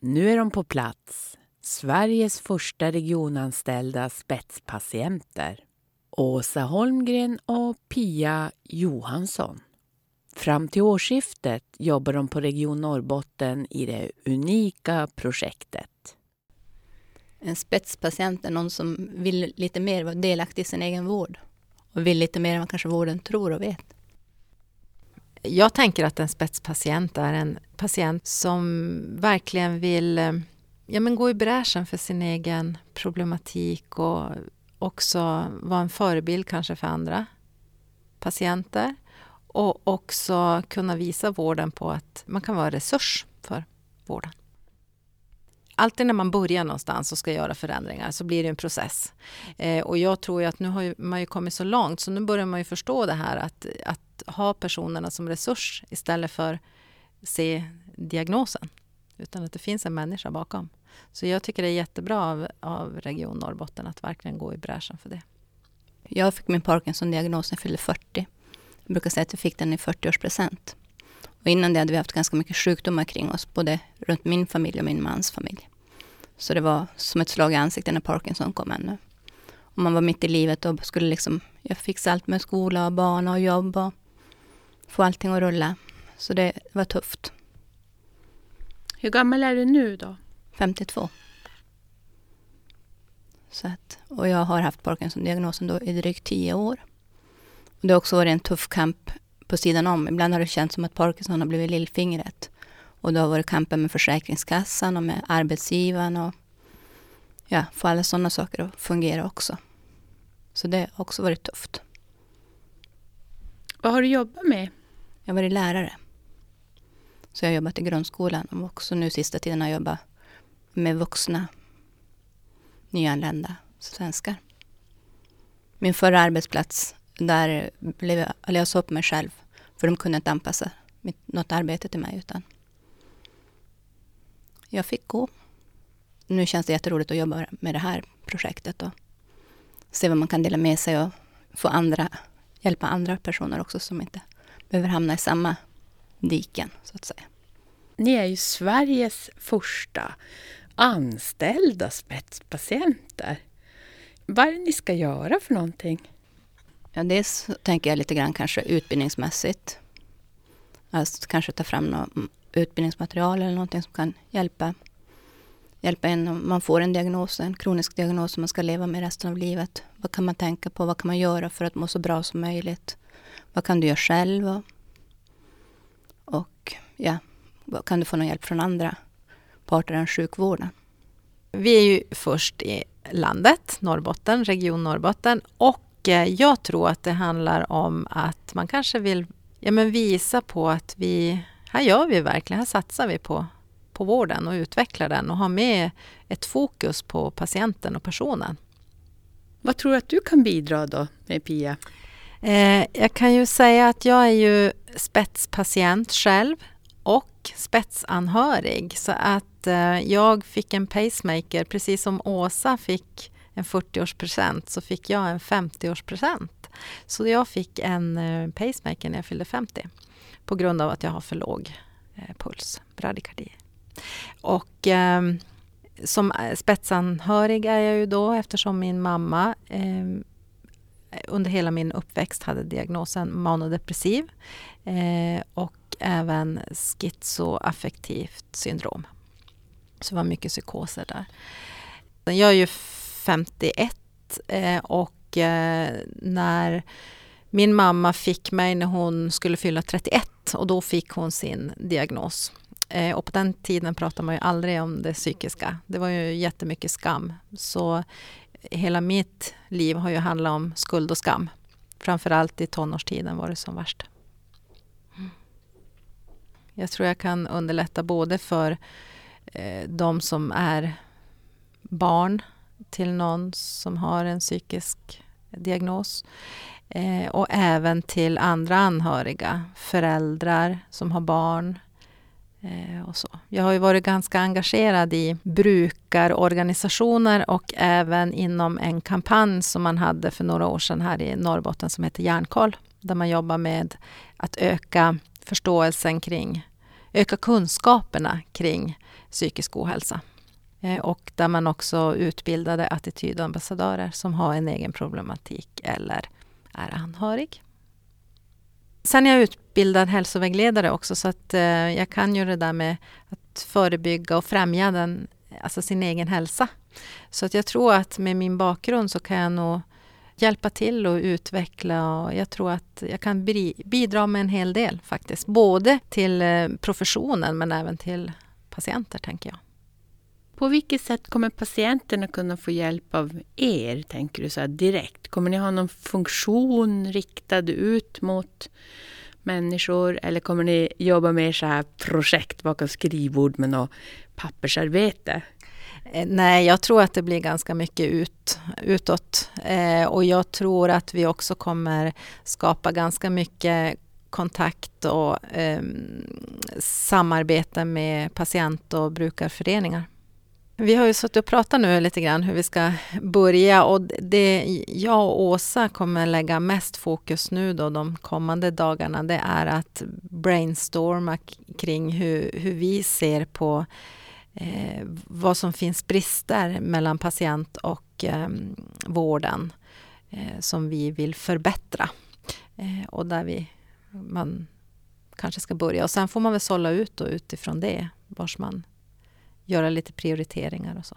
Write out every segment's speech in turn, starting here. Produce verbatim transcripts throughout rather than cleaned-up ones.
Nu är de på plats. Sveriges första regionanställda spetspatienter. Åsa Holmgren och Pia Johansson. Fram till årsskiftet jobbar de på Region Norrbotten i det unika projektet. En spetspatient är någon som vill lite mer vara delaktig i sin egen vård. Och vill lite mer än vad kanske vården tror och vet. Jag tänker att en spetspatient är en patient som verkligen vill ja, men gå i bräschen för sin egen problematik och också vara en förebild kanske för andra patienter. Och också kunna visa vården på att man kan vara resurs för vården. Alltid när man börjar någonstans och ska göra förändringar så blir det en process. Eh, och jag tror ju att nu har ju, man ju kommit så långt så nu börjar man ju förstå det här att, att ha personerna som resurs istället för se diagnosen. Utan att det finns en människa bakom. Så jag tycker det är jättebra av, av Region Norrbotten att verkligen gå i bräschen för det. Jag fick min Parkinson-diagnos när jag fyllde fyrtio. Jag brukar säga att jag fick den i fyrtioårspresent. Och innan det hade vi haft ganska mycket sjukdomar kring oss. Både runt min familj och min mans familj. Så det var som ett slag i ansiktet när Parkinson kom ännu. Och man var mitt i livet och skulle liksom... Jag fixa allt med skola och barn och jobb och få allting att rulla. Så det var tufft. Hur gammal är du nu då? femtiotvå. Så att, och jag har haft Parkinson-diagnosen då i drygt tio år. Och det har också varit en tuff kamp på sidan om. Ibland har det känts som att Parkinson har blivit lillfingret. Och det har varit kampen med Försäkringskassan och med arbetsgivaren. Och ja, få alla sådana saker att fungera också. Så det har också varit tufft. Vad har du jobbat med? Jag har varit lärare. Så jag har jobbat i grundskolan. Och också nu sista tiden har jag jobbat med vuxna nyanlända svenskar. Min förra arbetsplats, där blev jag, eller jag sa upp mig själv. För de kunde inte anpassa mitt, något arbete till mig. Utan jag fick gå. Nu känns det jätteroligt att jobba med det här projektet. Och se vad man kan dela med sig och få andra, hjälpa andra personer också som inte behöver hamna i samma diken så att säga. Ni är ju Sveriges första anställda spetspatienter. Vad är det ni ska göra för någonting? Ja, dels tänker jag lite grann kanske utbildningsmässigt. Alltså kanske ta fram något utbildningsmaterial eller någonting som kan hjälpa, hjälpa en om man får en diagnos, en kronisk diagnos som man ska leva med resten av livet. Vad kan man tänka på? Vad kan man göra för att må så bra som möjligt? Vad kan du göra själv? Och, och ja, vad kan du få någon hjälp från andra parter än sjukvården? Vi är ju först i landet, Norrbotten, Region Norrbotten. Och jag tror att det handlar om att man kanske vill ja, men visa på att vi, här gör vi verkligen, här satsar vi på, på vården och utvecklar den och har med ett fokus på patienten och personen. Vad tror du att du kan bidra då med Pia? Eh, jag kan ju säga att jag är ju spetspatient själv och spetsanhörig. Så att eh, jag fick en pacemaker, precis som Åsa fick en fyrtioårspresent så fick jag en femtioårspresent. Så jag fick en eh, pacemaker när jag fyllde femtio. På grund av att jag har för låg eh, puls, bradykardi. Och eh, som spetsanhörig är jag ju då eftersom min mamma eh, under hela min uppväxt hade diagnosen manodepressiv eh, och även schizoaffektivt syndrom. Så det var mycket psykoser där. Jag är ju femtioett eh, och eh, när min mamma fick mig när hon skulle fylla trettioett och då fick hon sin diagnos. Eh, och på den tiden pratade man ju aldrig om det psykiska. Det var ju jättemycket skam. Så hela mitt liv har ju handlat om skuld och skam. Framförallt i tonårstiden var det som värst. Jag tror jag kan underlätta både för eh, de som är barn till någon som har en psykisk diagnos. Eh, och även till andra anhöriga, föräldrar som har barn. Eh, och så. Jag har ju varit ganska engagerad i brukarorganisationer och även inom en kampanj som man hade för några år sedan här i Norrbotten som heter Hjärnkoll. Där man jobbar med att öka förståelsen kring, öka kunskaperna kring psykisk ohälsa. Eh, och där man också utbildade attitydambassadörer som har en egen problematik eller är anhörig. Sen är jag utbildad hälsovägledare också, så att eh, jag kan ju det där med att förebygga och främja den, alltså sin egen hälsa. Så att jag tror att med min bakgrund så kan jag nog hjälpa till och utveckla, och jag tror att jag kan bidra med en hel del faktiskt. Både till eh, professionen men även till patienter, tänker jag. På vilket sätt kommer patienterna kunna få hjälp av er, tänker du så här direkt? Kommer ni ha någon funktion riktad ut mot människor, eller kommer ni jobba med så här projekt bakom skrivbord med något pappersarbete? Nej, jag tror att det blir ganska mycket ut, utåt. Eh, och jag tror att vi också kommer skapa ganska mycket kontakt och eh, samarbete med patient- och brukarföreningar. Vi har ju suttit och pratat nu lite grann hur vi ska börja, och det jag och Åsa kommer lägga mest fokus nu då de kommande dagarna, det är att brainstorma kring hur, hur vi ser på eh, vad som finns brister mellan patient och eh, vården eh, som vi vill förbättra eh, och där vi man kanske ska börja, och sen får man väl sålla ut och utifrån det vars man göra lite prioriteringar och så.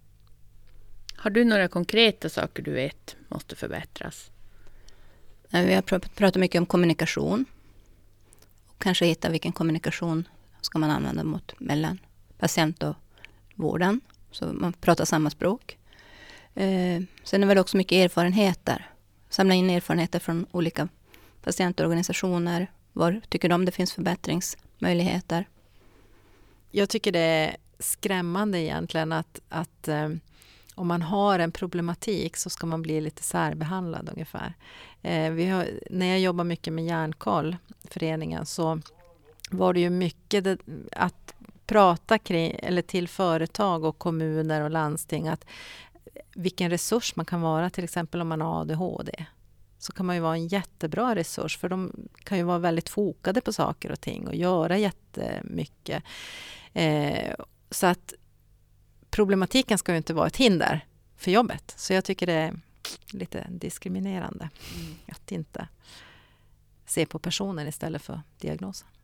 Har du några konkreta saker du vet måste förbättras? Vi har pratat mycket om kommunikation. Och kanske hitta vilken kommunikation ska man använda mot mellan patient och vården. Så man pratar samma språk. Eh, sen är det väl också mycket erfarenheter. Samla in erfarenheter från olika patientorganisationer. Var tycker de det finns förbättringsmöjligheter? Jag tycker det är skrämmande egentligen att, att eh, om man har en problematik så ska man bli lite särbehandlad ungefär. Eh, vi har, när jag jobbar mycket med Hjärnkoll, föreningen, så var det ju mycket det, att prata kring, eller till företag och kommuner och landsting, att vilken resurs man kan vara, till exempel om man har A D H D. Så kan man ju vara en jättebra resurs, för de kan ju vara väldigt fokade på saker och ting och göra jättemycket. Eh, så att problematiken ska ju inte vara ett hinder för jobbet. Så jag tycker det är lite diskriminerande mm. att inte se på personen istället för diagnosen.